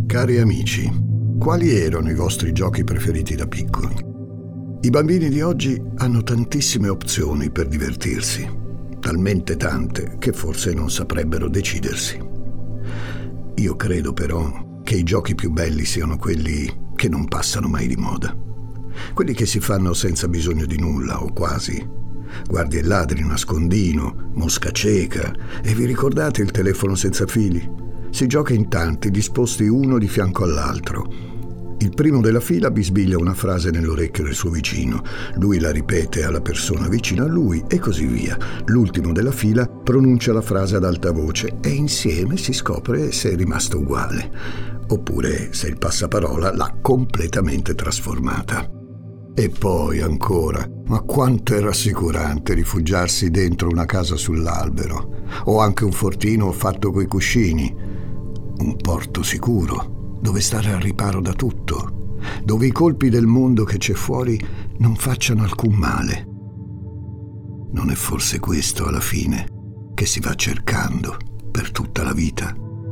Cari amici, quali erano i vostri giochi preferiti da piccoli? I bambini di oggi hanno tantissime opzioni per divertirsi, talmente tante che forse non saprebbero decidersi. Io credo però che i giochi più belli siano quelli che non passano mai di moda, quelli che si fanno senza bisogno di nulla o quasi. Guardie e ladri, nascondino, mosca cieca, e vi ricordate il telefono senza fili? Si gioca in tanti, disposti uno di fianco all'altro. Il primo della fila bisbiglia una frase nell'orecchio del suo vicino, lui la ripete alla persona vicina a lui e così via. L'ultimo della fila pronuncia la frase ad alta voce e insieme si scopre se è rimasto uguale, oppure se il passaparola l'ha completamente trasformata. E poi ancora, ma quanto è rassicurante rifugiarsi dentro una casa sull'albero, o anche un fortino fatto coi cuscini, un porto sicuro, dove stare al riparo da tutto, dove i colpi del mondo che c'è fuori non facciano alcun male. Non è forse questo alla fine che si va cercando per tutta la vita?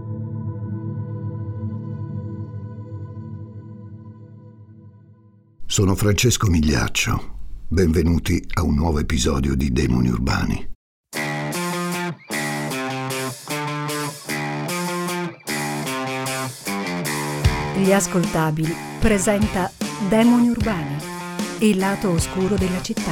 Sono Francesco Migliaccio, benvenuti a un nuovo episodio di Demoni Urbani. Gli Ascoltabili presenta Demoni Urbani, il lato oscuro della città.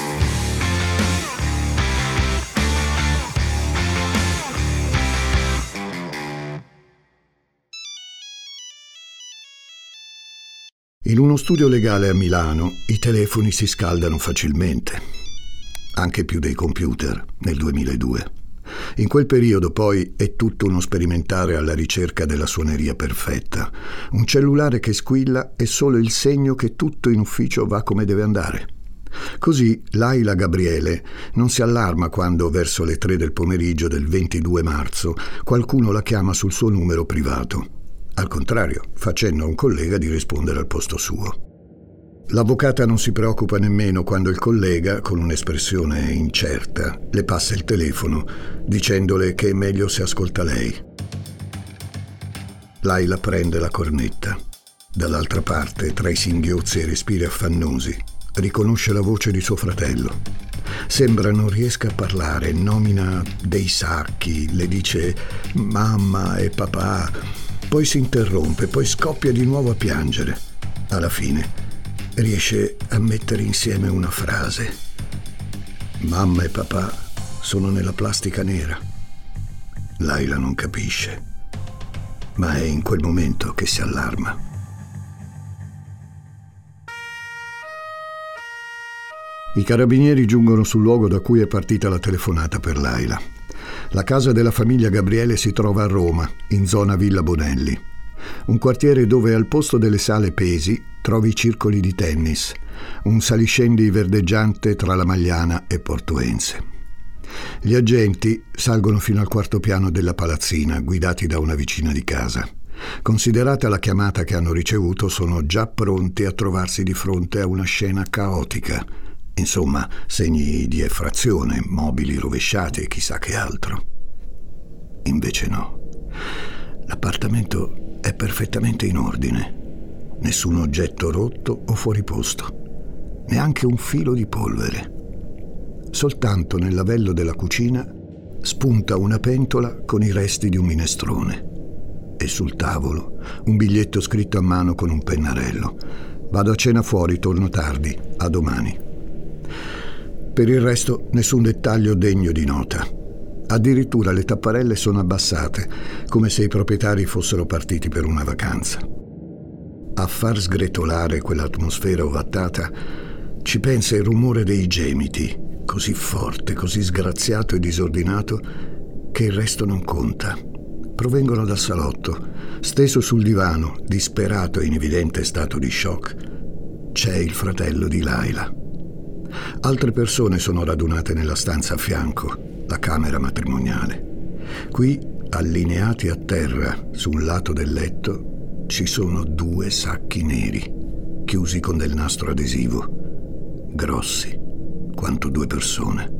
In uno studio legale a Milano i telefoni si scaldano facilmente, anche più dei computer nel 2002. In quel periodo poi è tutto uno sperimentare alla ricerca della suoneria perfetta. Un cellulare che squilla è solo il segno che tutto in ufficio va come deve andare. Così Laila Gabriele non si allarma quando verso le 3 del pomeriggio del 22 marzo qualcuno la chiama sul suo numero privato. Al contrario, facendo a un collega di rispondere al posto suo. L'avvocata non si preoccupa nemmeno quando il collega, con un'espressione incerta, le passa il telefono, dicendole che è meglio se ascolta lei. Laila prende la cornetta. Dall'altra parte, tra i singhiozzi e i respiri affannosi, riconosce la voce di suo fratello. Sembra non riesca a parlare, nomina dei sacchi, le dice mamma e papà, poi si interrompe, poi scoppia di nuovo a piangere. Alla fine riesce a mettere insieme una frase. Mamma e papà sono nella plastica nera. Laila non capisce, ma è in quel momento che si allarma. I carabinieri giungono sul luogo da cui è partita la telefonata per Laila. La casa della famiglia Gabriele si trova a Roma, in zona Villa Bonelli, un quartiere dove al posto delle sale pesi trovi circoli di tennis, un saliscendi verdeggiante tra la Magliana e Portuense. Gli agenti salgono fino al 4° piano della palazzina, guidati da una vicina di casa. Considerata la chiamata che hanno ricevuto, sono già pronti a trovarsi di fronte a una scena caotica. Insomma, segni di effrazione, mobili rovesciati e chissà che altro. Invece no. L'appartamento è perfettamente in ordine. Nessun oggetto rotto o fuori posto, neanche un filo di polvere. Soltanto nel lavello della cucina spunta una pentola con i resti di un minestrone e sul tavolo un biglietto scritto a mano con un pennarello. Vado a cena fuori, torno tardi, a domani. Per il resto nessun dettaglio degno di nota. Addirittura le tapparelle sono abbassate, come se i proprietari fossero partiti per una vacanza. A far sgretolare quell'atmosfera ovattata ci pensa il rumore dei gemiti, così forte, così sgraziato e disordinato che il resto non conta. Provengono dal salotto. Steso sul divano, disperato e in evidente stato di shock, c'è il fratello di Laila. Altre persone sono radunate nella stanza a fianco, la camera matrimoniale. Qui, allineati a terra su un lato del letto, ci sono 2 sacchi neri, chiusi con del nastro adesivo, grossi quanto 2 persone.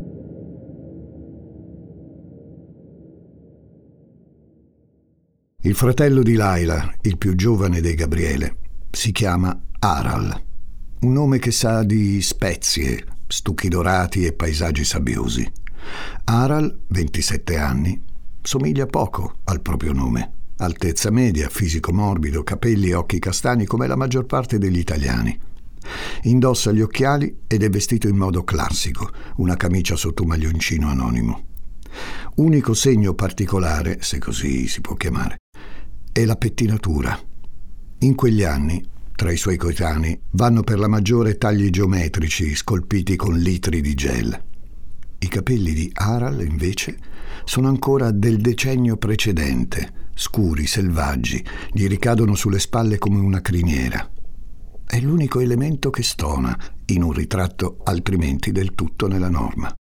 Il fratello di Laila, il più giovane dei Gabriele, si chiama Aral, un nome che sa di spezie, stucchi dorati e paesaggi sabbiosi. Aral, 27 anni, somiglia poco al proprio nome. Altezza media, fisico morbido, capelli e occhi castani come la maggior parte degli italiani. Indossa gli occhiali ed è vestito in modo classico, una camicia sotto un maglioncino anonimo. Unico segno particolare, se così si può chiamare, è la pettinatura. In quegli anni, tra i suoi coetanei, vanno per la maggiore tagli geometrici scolpiti con litri di gel. I capelli di Aral, invece, sono ancora del decennio precedente, scuri, selvaggi, gli ricadono sulle spalle come una criniera. È l'unico elemento che stona in un ritratto altrimenti del tutto nella norma.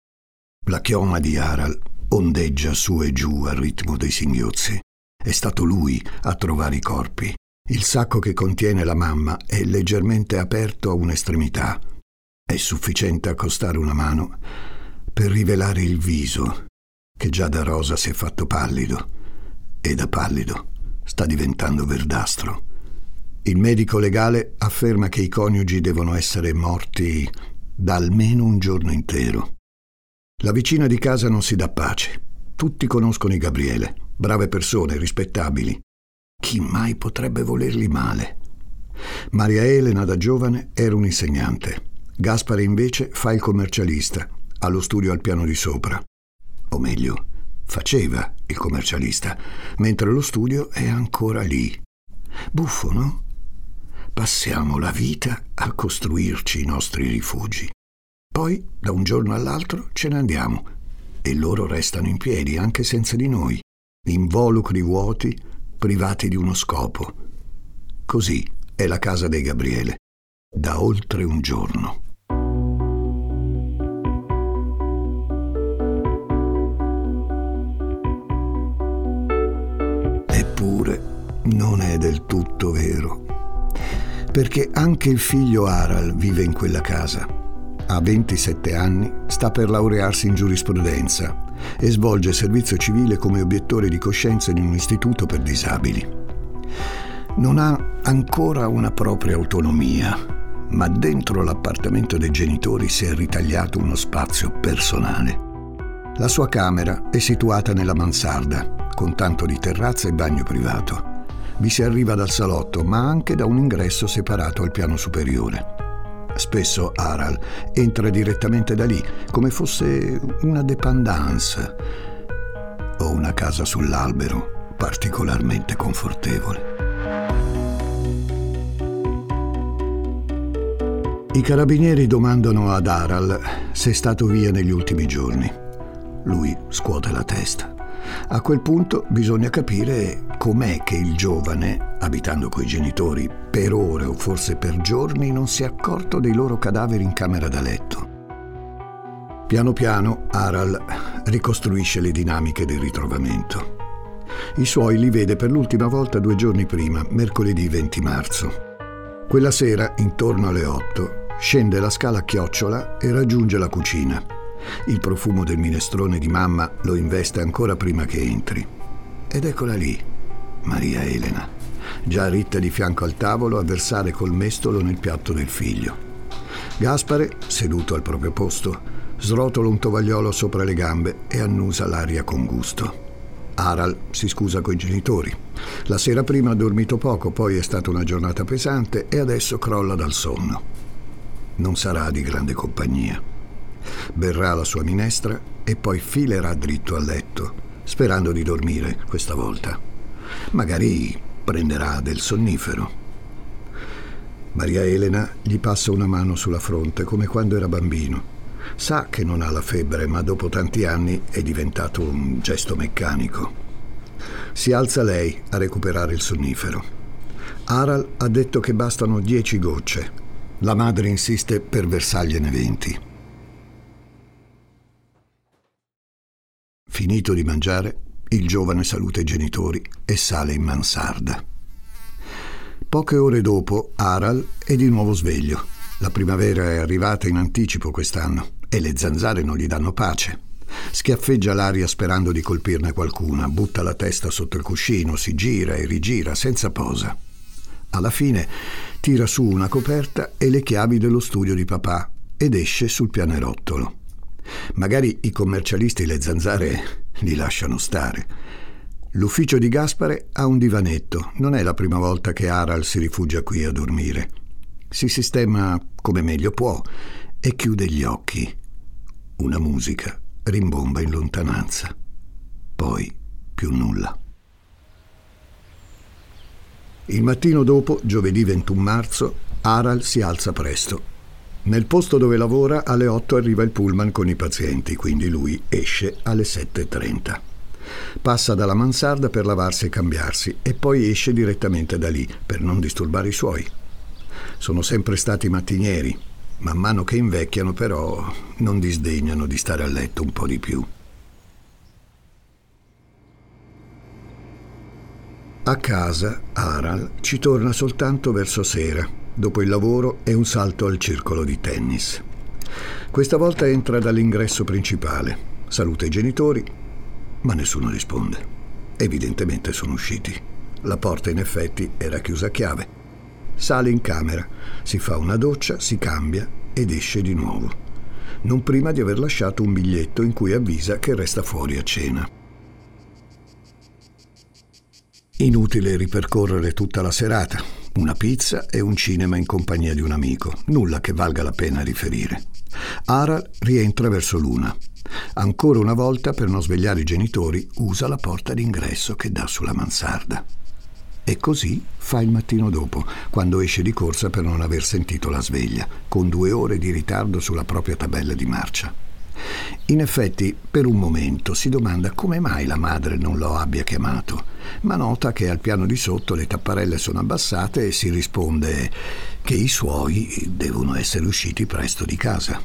La chioma di Aral ondeggia su e giù al ritmo dei singhiozzi. È stato lui a trovare i corpi. Il sacco che contiene la mamma è leggermente aperto a un'estremità. È sufficiente accostare una mano per rivelare il viso, che già da rosa si è fatto pallido e da pallido sta diventando verdastro. Il medico legale afferma che i coniugi devono essere morti da almeno un giorno intero. La vicina di casa non si dà pace. Tutti conoscono i Gabriele, brave persone, rispettabili. Chi mai potrebbe volerli male? Maria Elena da giovane era un insegnante. Gaspare invece fa il commercialista, ha lo studio al piano di sopra. O meglio, faceva il commercialista, mentre lo studio è ancora lì. Buffo, no? Passiamo la vita a costruirci i nostri rifugi. Poi, da un giorno all'altro, ce ne andiamo e loro restano in piedi anche senza di noi, involucri vuoti, privati di uno scopo. Così è la casa dei Gabriele, da oltre un giorno. Eppure non è del tutto vero, perché anche il figlio Aral vive in quella casa. Ha 27 anni, sta per laurearsi in giurisprudenza e svolge servizio civile come obiettore di coscienza in un istituto per disabili. Non ha ancora una propria autonomia, ma dentro l'appartamento dei genitori si è ritagliato uno spazio personale. La sua camera è situata nella mansarda, con tanto di terrazza e bagno privato. Vi si arriva dal salotto, ma anche da un ingresso separato al piano superiore. Spesso Aral entra direttamente da lì, come fosse una dépendance o una casa sull'albero particolarmente confortevole. I carabinieri domandano ad Aral se è stato via negli ultimi giorni. Lui scuote la testa. A quel punto bisogna capire com'è che il giovane, abitando coi genitori per ore o forse per giorni, non si è accorto dei loro cadaveri in camera da letto. Piano piano Aral ricostruisce le dinamiche del ritrovamento. I suoi li vede per l'ultima volta 2 giorni prima, mercoledì 20 marzo. Quella sera, intorno alle 8, scende la scala a chiocciola e raggiunge la cucina. Il profumo del minestrone di mamma lo investe ancora prima che entri. Ed eccola lì, Maria Elena, già ritta di fianco al tavolo a versare col mestolo nel piatto del figlio. Gaspare, seduto al proprio posto, srotola un tovagliolo sopra le gambe e annusa l'aria con gusto. Aral si scusa coi genitori. La sera prima ha dormito poco, poi è stata una giornata pesante e adesso crolla dal sonno. Non sarà di grande compagnia. Berrà la sua minestra e poi filerà dritto a letto, sperando di dormire questa volta. Magari prenderà del sonnifero. Maria Elena gli passa una mano sulla fronte come quando era bambino. Sa che non ha la febbre, ma dopo tanti anni è diventato un gesto meccanico. Si alza lei a recuperare il sonnifero. Aral ha detto che bastano 10 gocce. La madre insiste per versargliene 20. Finito di mangiare, il giovane saluta i genitori e sale in mansarda. Poche ore dopo, Aral è di nuovo sveglio. La primavera è arrivata in anticipo quest'anno e le zanzare non gli danno pace. Schiaffeggia l'aria sperando di colpirne qualcuna, butta la testa sotto il cuscino, si gira e rigira senza posa. Alla fine tira su una coperta e le chiavi dello studio di papà ed esce sul pianerottolo. Magari i commercialisti le zanzare li lasciano stare. L'ufficio di Gaspare ha un divanetto. Non è la prima volta che Harald si rifugia qui a dormire. Si sistema come meglio può e chiude gli occhi. Una musica rimbomba in lontananza. Poi più nulla. Il mattino dopo, giovedì 21 marzo, Harald si alza presto. Nel posto dove lavora alle 8 arriva il pullman con i pazienti, quindi lui esce alle 7:30. Passa dalla mansarda per lavarsi e cambiarsi e poi esce direttamente da lì per non disturbare i suoi. Sono sempre stati mattinieri. Man mano che invecchiano però non disdegnano di stare a letto un po' di più. A casa Harald ci torna soltanto verso sera. Dopo il lavoro è un salto al circolo di tennis. Questa volta entra dall'ingresso principale. Saluta i genitori, ma nessuno risponde. Evidentemente sono usciti. La porta in effetti era chiusa a chiave. Sale in camera, si fa una doccia, si cambia ed esce di nuovo. Non prima di aver lasciato un biglietto in cui avvisa che resta fuori a cena. Inutile ripercorrere tutta la serata. Una pizza e un cinema in compagnia di un amico. Nulla che valga la pena riferire. Harald rientra verso l'1. Ancora una volta, per non svegliare i genitori, usa la porta d'ingresso che dà sulla mansarda. E così fa il mattino dopo, quando esce di corsa per non aver sentito la sveglia, con 2 ore di ritardo sulla propria tabella di marcia. In effetti, per un momento si domanda come mai la madre non lo abbia chiamato, ma nota che al piano di sotto le tapparelle sono abbassate e si risponde che i suoi devono essere usciti presto di casa.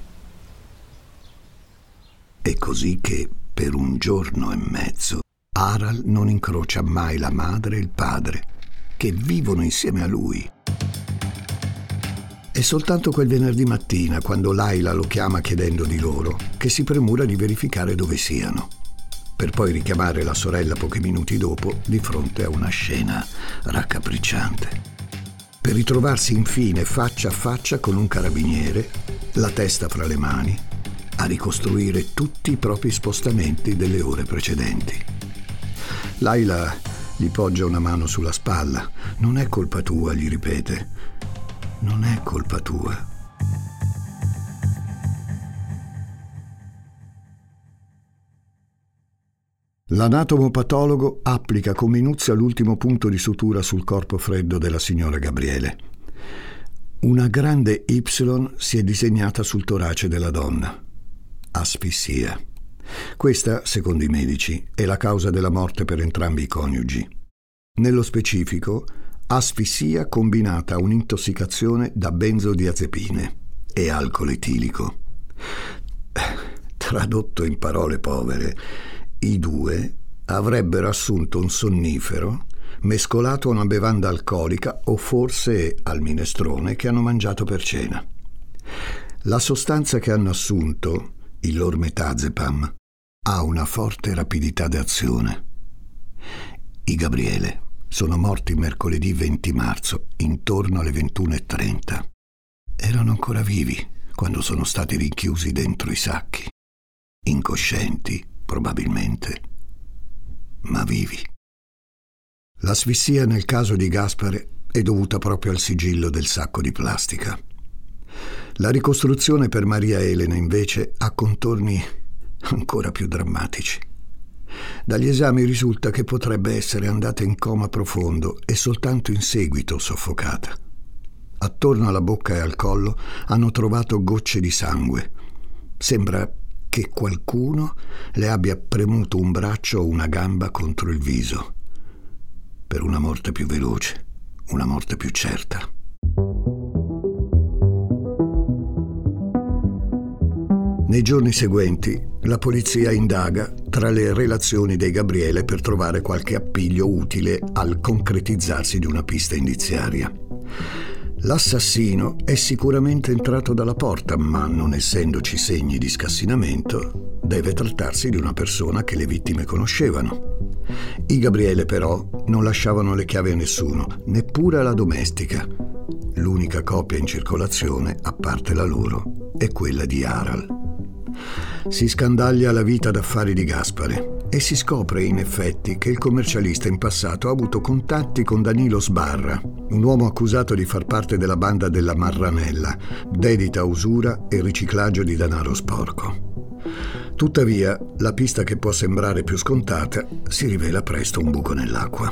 È così che, per 1 giorno e mezzo, Harald non incrocia mai la madre e il padre, che vivono insieme a lui. È soltanto quel venerdì mattina, quando Laila lo chiama chiedendo di loro, che si premura di verificare dove siano, per poi richiamare la sorella pochi minuti dopo di fronte a una scena raccapricciante. Per ritrovarsi infine faccia a faccia con un carabiniere, la testa fra le mani, a ricostruire tutti i propri spostamenti delle ore precedenti. Laila gli poggia una mano sulla spalla. «Non è colpa tua», gli ripete. «Non è colpa tua». L'anatomopatologo applica con minuzia l'ultimo punto di sutura sul corpo freddo della signora Gabriele. Una grande Y si è disegnata sul torace della donna. Asfissia. Questa, secondo i medici, è la causa della morte per entrambi i coniugi. Nello specifico, asfissia combinata a un'intossicazione da benzodiazepine e alcol etilico. Tradotto in parole povere, i 2 avrebbero assunto un sonnifero mescolato a una bevanda alcolica o forse al minestrone che hanno mangiato per cena. La sostanza che hanno assunto, il lormetazepam, ha una forte rapidità d'azione. I Gabriele sono morti mercoledì 20 marzo, intorno alle 21:30. Erano ancora vivi quando sono stati rinchiusi dentro i sacchi. Incoscienti, probabilmente, ma vivi. L'asfissia nel caso di Gaspare è dovuta proprio al sigillo del sacco di plastica. La ricostruzione per Maria Elena, invece, ha contorni ancora più drammatici. Dagli esami risulta che potrebbe essere andata in coma profondo e soltanto in seguito soffocata. Attorno alla bocca e al collo hanno trovato gocce di sangue. Sembra che qualcuno le abbia premuto un braccio o una gamba contro il viso. Per una morte più veloce, una morte più certa. Nei giorni seguenti, la polizia indaga tra le relazioni dei Gabriele per trovare qualche appiglio utile al concretizzarsi di una pista indiziaria. L'assassino è sicuramente entrato dalla porta, ma non essendoci segni di scassinamento, Deve trattarsi di una persona che le vittime conoscevano. I Gabriele però non lasciavano le chiavi a nessuno, neppure alla domestica. L'unica copia in circolazione, a parte la loro, è quella di Harald. Si scandaglia la vita d'affari di Gaspare e si scopre in effetti che il commercialista in passato ha avuto contatti con Danilo Sbarra, un uomo accusato di far parte della banda della Marranella, dedita a usura e riciclaggio di denaro sporco. Tuttavia, la pista che può sembrare più scontata si rivela presto un buco nell'acqua.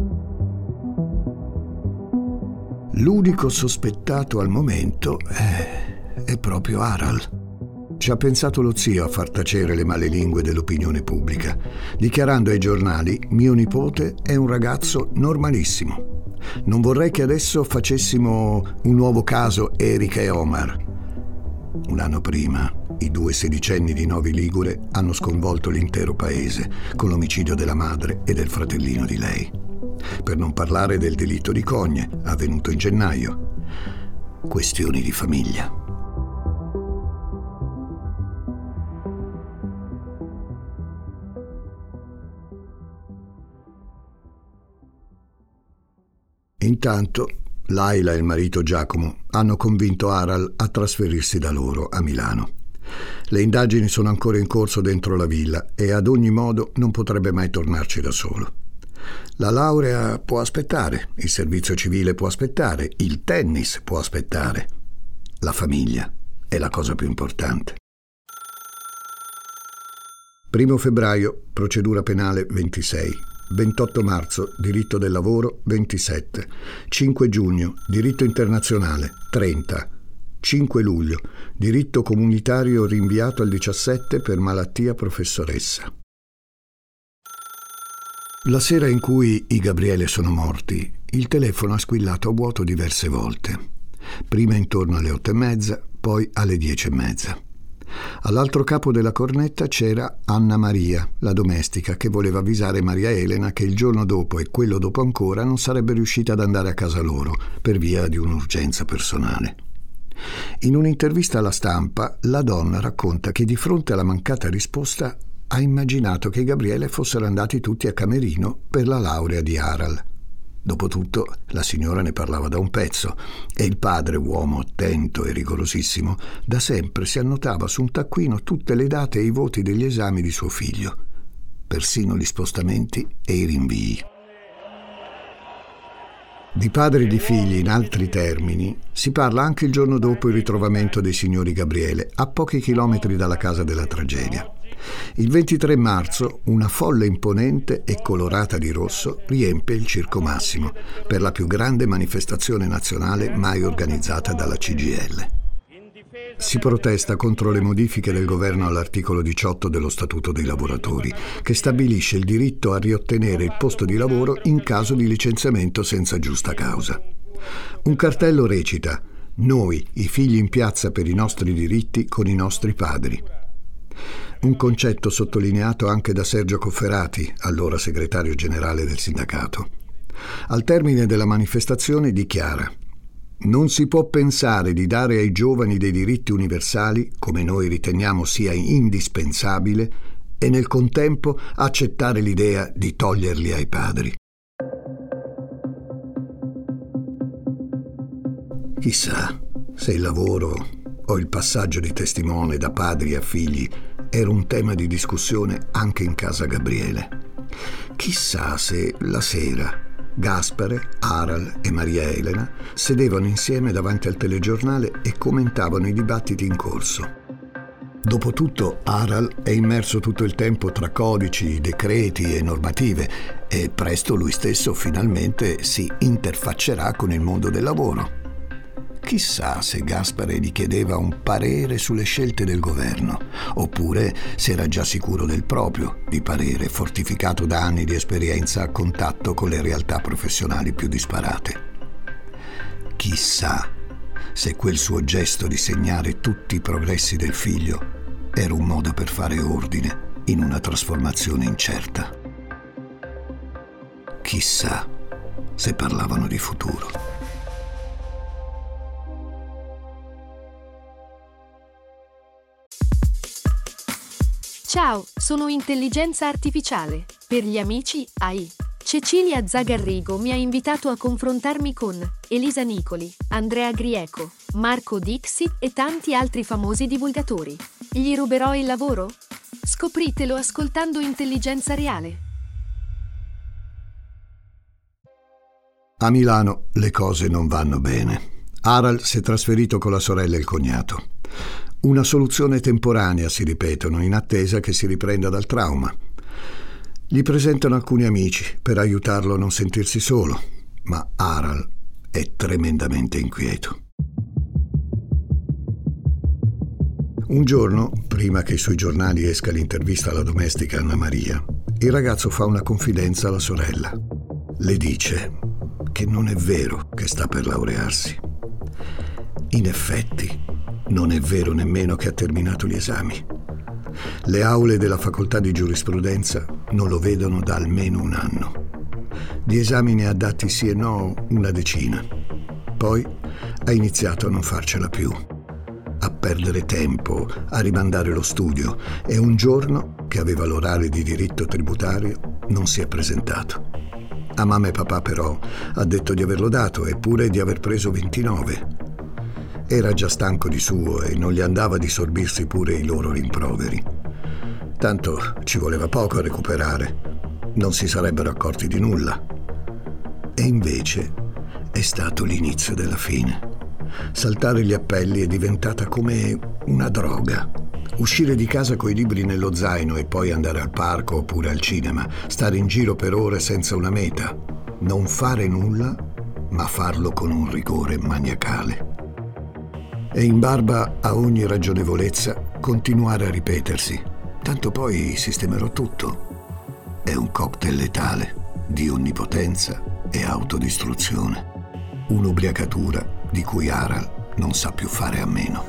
L'unico sospettato al momento è proprio Harald. Ci ha pensato lo zio a far tacere le malelingue dell'opinione pubblica, dichiarando ai giornali: mio nipote è un ragazzo normalissimo. Non vorrei che adesso facessimo un nuovo caso Erika e Omar. Un anno prima, i 2 sedicenni di Novi Ligure hanno sconvolto l'intero paese con l'omicidio della madre e del fratellino di lei. Per non parlare del delitto di Cogne, avvenuto in gennaio. Questioni di famiglia. Intanto, Laila e il marito Giacomo hanno convinto Harald a trasferirsi da loro a Milano. Le indagini sono ancora in corso dentro la villa e ad ogni modo non potrebbe mai tornarci da solo. La laurea può aspettare, il servizio civile può aspettare, il tennis può aspettare. La famiglia è la cosa più importante. 1 febbraio, procedura penale 26. 28 marzo, diritto del lavoro 27. 5 giugno, diritto internazionale 30. 5 luglio, diritto comunitario rinviato al 17 per malattia professoressa. La sera in cui i Gabriele sono morti, il telefono ha squillato a vuoto diverse volte. Prima intorno alle 8:30, poi alle 10:30. All'altro capo della cornetta c'era Anna Maria, la domestica, che voleva avvisare Maria Elena che il giorno dopo e quello dopo ancora non sarebbe riuscita ad andare a casa loro per via di un'urgenza personale. In un'intervista alla Stampa, la donna racconta che di fronte alla mancata risposta ha immaginato che i Gabriele fossero andati tutti a Camerino per la laurea di Harald. Dopotutto, la signora ne parlava da un pezzo e il padre, uomo attento e rigorosissimo, da sempre si annotava su un taccuino tutte le date e i voti degli esami di suo figlio, persino gli spostamenti e i rinvii. Di padri di figli, in altri termini, si parla anche il giorno dopo il ritrovamento dei signori Gabriele, a pochi chilometri dalla casa della tragedia. Il 23 marzo una folla imponente e colorata di rosso riempie il Circo Massimo per la più grande manifestazione nazionale mai organizzata dalla CGIL. Si protesta contro le modifiche del governo all'articolo 18 dello Statuto dei lavoratori, che stabilisce il diritto a riottenere il posto di lavoro in caso di licenziamento senza giusta causa. Un cartello recita: «Noi, i figli in piazza per i nostri diritti con i nostri padri». Un concetto sottolineato anche da Sergio Cofferati, allora segretario generale del sindacato. Al termine della manifestazione dichiara: «Non si può pensare di dare ai giovani dei diritti universali, come noi riteniamo sia indispensabile, e nel contempo accettare l'idea di toglierli ai padri». Chissà se il lavoro o il passaggio di testimone da padri a figli era un tema di discussione anche in casa Gabriele. Chissà se la sera Gaspare, Harald e Maria Elena sedevano insieme davanti al telegiornale e commentavano i dibattiti in corso. Dopotutto Harald è immerso tutto il tempo tra codici, decreti e normative e presto lui stesso finalmente si interfaccerà con il mondo del lavoro. Chissà se Gaspare gli chiedeva un parere sulle scelte del governo, oppure se era già sicuro del proprio, di parere fortificato da anni di esperienza a contatto con le realtà professionali più disparate. Chissà se quel suo gesto di segnare tutti i progressi del figlio era un modo per fare ordine in una trasformazione incerta. Chissà se parlavano di futuro. Ciao, sono intelligenza artificiale. Per gli amici, AI. Cecilia Zagarrigo mi ha invitato a confrontarmi con Elisa Nicoli, Andrea Grieco, Marco Dixit e tanti altri famosi divulgatori. Gli ruberò il lavoro? Scopritelo ascoltando Intelligenza Reale. A Milano le cose non vanno bene. Harald si è trasferito con la sorella e il cognato. Una soluzione temporanea, si ripetono, in attesa che si riprenda dal trauma. Gli presentano alcuni amici per aiutarlo a non sentirsi solo, ma Harald è tremendamente inquieto. Un giorno, prima che sui giornali esca l'intervista alla domestica Anna Maria, il ragazzo fa una confidenza alla sorella. Le dice che non è vero che sta per laurearsi. In effetti, non è vero nemmeno che ha terminato gli esami. Le aule della facoltà di giurisprudenza non lo vedono da almeno un anno. Di esami ne ha dati sì e no una decina. Poi ha iniziato a non farcela più, a perdere tempo, a rimandare lo studio, e un giorno, che aveva l'orale di diritto tributario, non si è presentato. A mamma e papà però ha detto di averlo dato, eppure di aver preso 29. Era già stanco di suo e non gli andava di sorbirsi pure i loro rimproveri. Tanto ci voleva poco a recuperare, non si sarebbero accorti di nulla. E invece è stato l'inizio della fine. Saltare gli appelli è diventata come una droga. Uscire di casa coi libri nello zaino e poi andare al parco oppure al cinema, stare in giro per ore senza una meta, non fare nulla, ma farlo con un rigore maniacale. E in barba a ogni ragionevolezza continuare a ripetersi: tanto poi sistemerò tutto. È un cocktail letale di onnipotenza e autodistruzione. Un'ubriacatura di cui Harald non sa più fare a meno.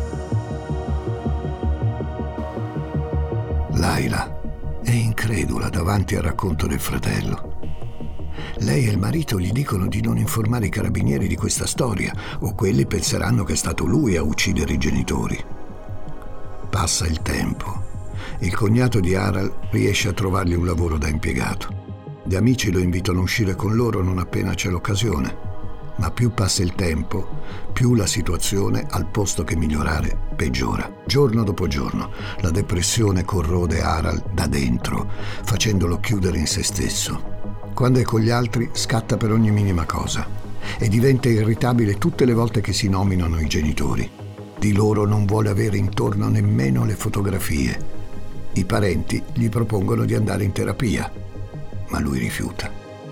Laila è incredula davanti al racconto del fratello. Lei e il marito gli dicono di non informare i carabinieri di questa storia, o quelli penseranno che è stato lui a uccidere i genitori. Passa il tempo. Il cognato di Harald riesce a trovargli un lavoro da impiegato. Gli amici lo invitano a uscire con loro non appena c'è l'occasione. Ma più passa il tempo, più la situazione, al posto che migliorare, peggiora. Giorno dopo giorno, la depressione corrode Harald da dentro, facendolo chiudere in se stesso. Quando è con gli altri scatta per ogni minima cosa e diventa irritabile tutte le volte che si nominano i genitori. Di loro non vuole avere intorno nemmeno le fotografie. I parenti gli propongono di andare in terapia, ma lui rifiuta.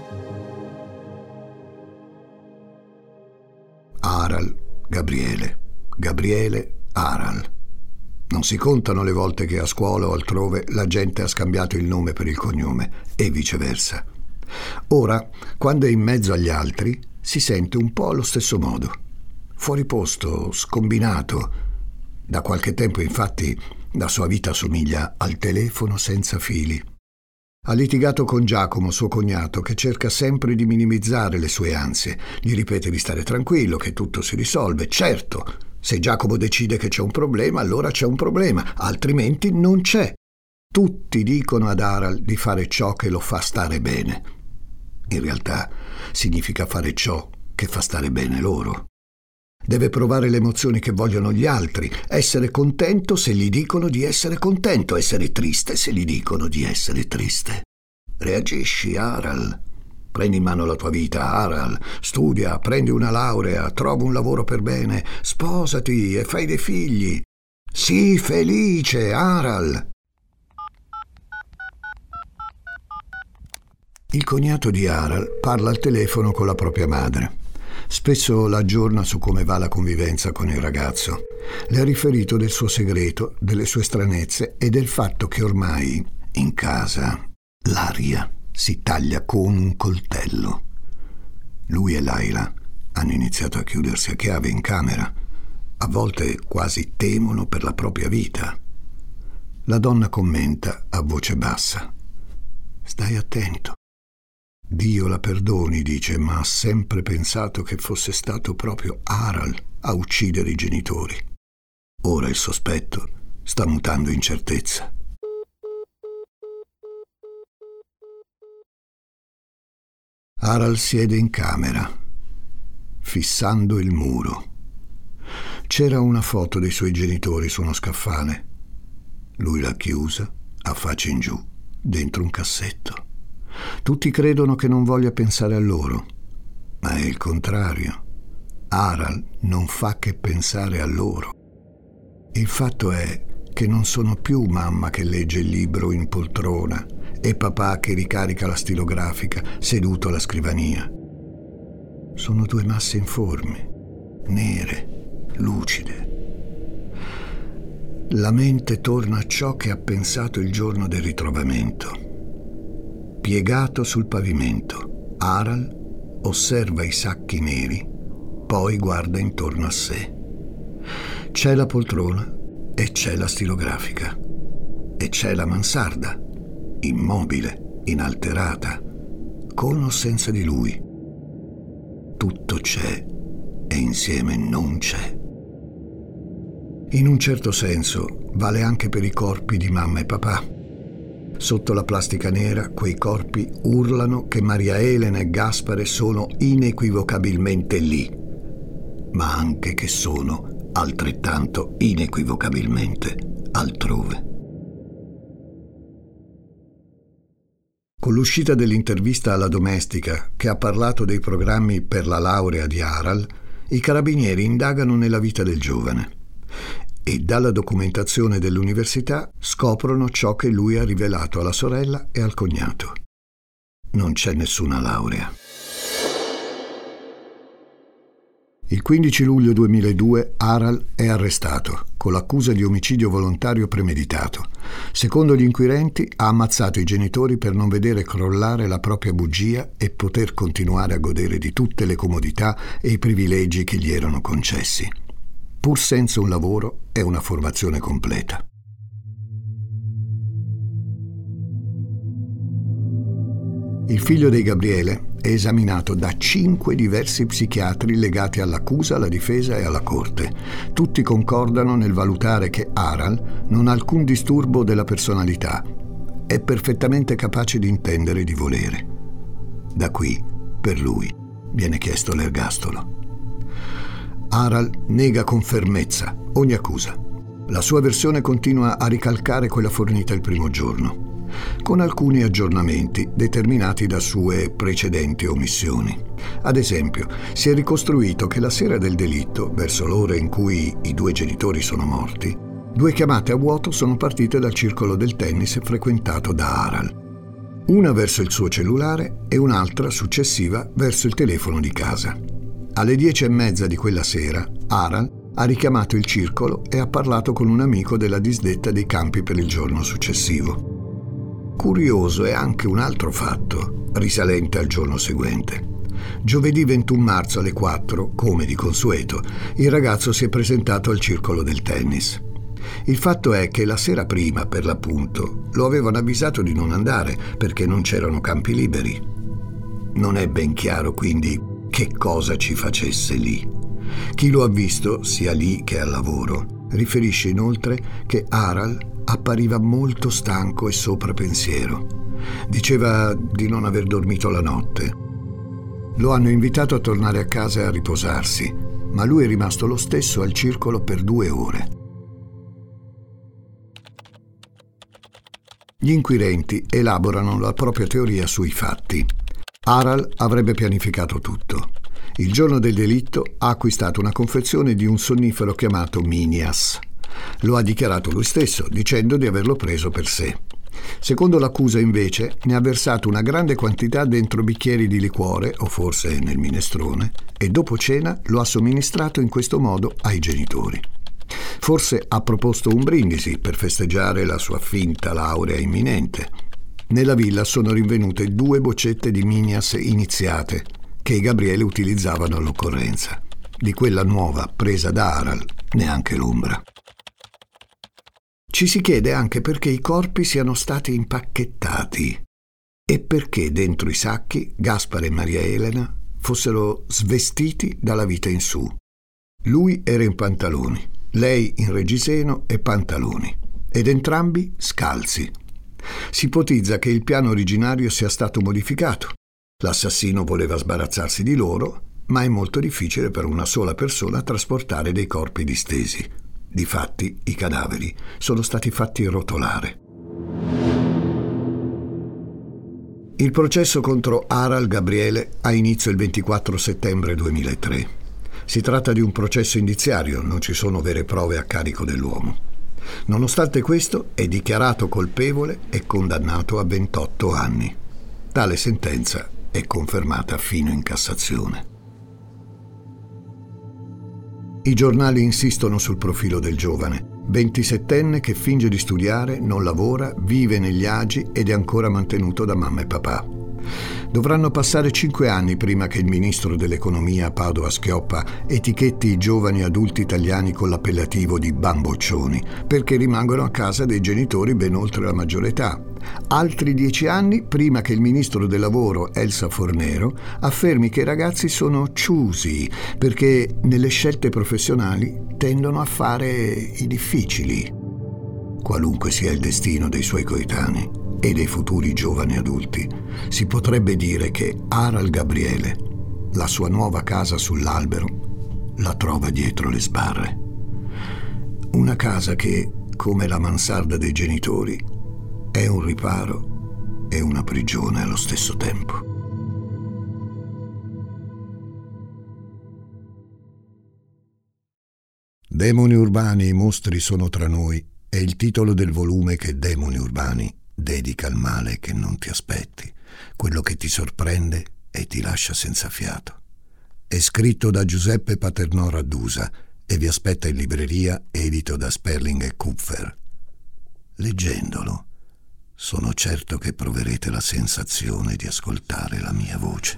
Harald, Gabriele, Gabriele, Harald. Non si contano le volte che a scuola o altrove la gente ha scambiato il nome per il cognome e viceversa. Ora, quando è in mezzo agli altri, si sente un po' allo stesso modo. Fuori posto, scombinato. Da qualche tempo, infatti, la sua vita somiglia al telefono senza fili. Ha litigato con Giacomo, suo cognato, che cerca sempre di minimizzare le sue ansie. Gli ripete di stare tranquillo, che tutto si risolve. Certo, se Giacomo decide che c'è un problema, allora c'è un problema, altrimenti non c'è. Tutti dicono ad Harald di fare ciò che lo fa stare bene. In realtà significa fare ciò che fa stare bene loro. Deve provare le emozioni che vogliono gli altri, essere contento se gli dicono di essere contento, essere triste se gli dicono di essere triste. Reagisci, Harald. Prendi in mano la tua vita, Harald. Studia, prendi una laurea, trova un lavoro per bene, sposati e fai dei figli. Sii felice, Harald. Il cognato di Harald parla al telefono con la propria madre. Spesso la aggiorna su come va la convivenza con il ragazzo. Le ha riferito del suo segreto, delle sue stranezze e del fatto che ormai, in casa, l'aria si taglia con un coltello. Lui e Laila hanno iniziato a chiudersi a chiave in camera. A volte quasi temono per la propria vita. La donna commenta a voce bassa: «Stai attento. Dio la perdoni», dice, ma ha sempre pensato che fosse stato proprio Harald a uccidere i genitori. Ora il sospetto sta mutando in certezza. Aral siede in camera, fissando il muro. C'era una foto dei suoi genitori su uno scaffale. Lui l'ha chiusa, a faccia in giù, dentro un cassetto. Tutti credono che non voglia pensare a loro, ma è il contrario. Aral non fa che pensare a loro. Il fatto è che non sono più mamma che legge il libro in poltrona e papà che ricarica la stilografica seduto alla scrivania. Sono due masse informi, nere, lucide. La mente torna a ciò che ha pensato il giorno del ritrovamento. Piegato sul pavimento, Aral osserva i sacchi neri, poi guarda intorno a sé. C'è la poltrona e c'è la stilografica e c'è la mansarda, immobile, inalterata, con o senza di lui. Tutto c'è e insieme non c'è. In un certo senso vale anche per i corpi di mamma e papà. Sotto la plastica nera quei corpi urlano che Maria Elena e Gaspare sono inequivocabilmente lì, ma anche che sono altrettanto inequivocabilmente altrove. Con l'uscita dell'intervista alla Domestica, che ha parlato dei programmi per la laurea di Aral, i carabinieri indagano nella vita del giovane e dalla documentazione dell'università scoprono ciò che lui ha rivelato alla sorella e al cognato. Non c'è nessuna laurea. Il 15 luglio 2002 Aral è arrestato con l'accusa di omicidio volontario premeditato. Secondo gli inquirenti ha ammazzato i genitori per non vedere crollare la propria bugia e poter continuare a godere di tutte le comodità e i privilegi che gli erano concessi, pur senza un lavoro e una formazione completa. Il figlio dei Gabriele è esaminato da 5 diversi psichiatri legati all'accusa, alla difesa e alla corte. Tutti concordano nel valutare che Aral non ha alcun disturbo della personalità. È perfettamente capace di intendere e di volere. Da qui, per lui, viene chiesto l'ergastolo. Aral nega con fermezza ogni accusa. La sua versione continua a ricalcare quella fornita il primo giorno, con alcuni aggiornamenti determinati da sue precedenti omissioni. Ad esempio, si è ricostruito che la sera del delitto, verso l'ora in cui i 2 genitori sono morti, 2 chiamate a vuoto sono partite dal circolo del tennis frequentato da Aral. Una verso il suo cellulare e un'altra successiva verso il telefono di casa. Alle 10:30 di quella sera, Aral ha richiamato il circolo e ha parlato con un amico della disdetta dei campi per il giorno successivo. Curioso è anche un altro fatto, risalente al giorno seguente. Giovedì 21 marzo alle 4, come di consueto, il ragazzo si è presentato al circolo del tennis. Il fatto è che la sera prima, per l'appunto, lo avevano avvisato di non andare perché non c'erano campi liberi. Non è ben chiaro quindi che cosa ci facesse lì. Chi lo ha visto, sia lì che al lavoro, riferisce inoltre che Aral appariva molto stanco e sopra pensiero. Diceva di non aver dormito la notte. Lo hanno invitato a tornare a casa e a riposarsi, ma lui è rimasto lo stesso al circolo per 2 ore. Gli inquirenti elaborano la propria teoria sui fatti. Aral avrebbe pianificato tutto. Il giorno del delitto ha acquistato una confezione di un sonnifero chiamato Minias. Lo ha dichiarato lui stesso, dicendo di averlo preso per sé. Secondo l'accusa, invece, ne ha versato una grande quantità dentro bicchieri di liquore, o forse nel minestrone, e dopo cena lo ha somministrato in questo modo ai genitori. Forse ha proposto un brindisi per festeggiare la sua finta laurea imminente. Nella villa sono rinvenute 2 boccette di Minias iniziate, che i Gabriele utilizzavano all'occorrenza. Di quella nuova, presa da Aral, neanche l'ombra. Ci si chiede anche perché i corpi siano stati impacchettati e perché dentro i sacchi Gaspare e Maria Elena fossero svestiti dalla vita in su. Lui era in pantaloni, lei in reggiseno e pantaloni, ed entrambi scalzi. Si ipotizza che il piano originario sia stato modificato L'assassino voleva sbarazzarsi di loro, ma è molto difficile per una sola persona trasportare dei corpi distesi. Difatti, i cadaveri sono stati fatti rotolare. Il processo contro Harald Gabriele ha inizio il 24 settembre 2003. Si tratta di un processo indiziario, non ci sono vere prove a carico dell'uomo. Nonostante questo, è dichiarato colpevole e condannato a 28 anni. Tale sentenza è confermata fino in Cassazione. I giornali insistono sul profilo del giovane, 27enne che finge di studiare, non lavora, vive negli agi ed è ancora mantenuto da mamma e papà. Dovranno passare 5 anni prima che il ministro dell'economia Padoa-Schioppa etichetti i giovani adulti italiani con l'appellativo di bamboccioni, perché rimangono a casa dei genitori ben oltre la maggiore età. Altri 10 anni prima che il ministro del lavoro Elsa Fornero affermi che i ragazzi sono choosy, perché nelle scelte professionali tendono a fare i difficili. Qualunque sia il destino dei suoi coetanei e dei futuri giovani adulti, si potrebbe dire che Harald Gabriele, la sua nuova casa sull'albero, la trova dietro le sbarre. Una casa che, come la mansarda dei genitori, è un riparo e una prigione allo stesso tempo. Demoni urbani, i mostri sono tra noi è il titolo del volume che Demoni Urbani dedica al male che non ti aspetti, quello che ti sorprende e ti lascia senza fiato. È scritto da Giuseppe Paternò Raddusa e vi aspetta in libreria, edito da Sperling e Kupfer. Leggendolo, sono certo che proverete la sensazione di ascoltare la mia voce.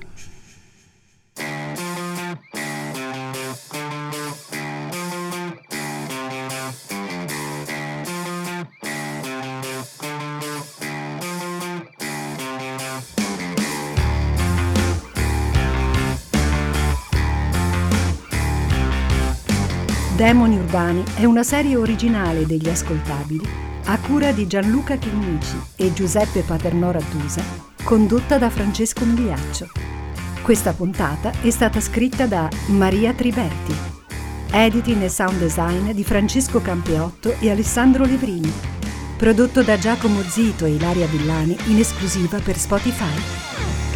Demoni Urbani è una serie originale degli Ascoltabili a cura di Gianluca Chinnici e Giuseppe Paternò Raddusa, condotta da Francesco Migliaccio. Questa puntata è stata scritta da Maria Triberti, editing e sound design di Francesco Campeotto e Alessandro Levrini, prodotto da Giacomo Zito e Ilaria Villani in esclusiva per Spotify.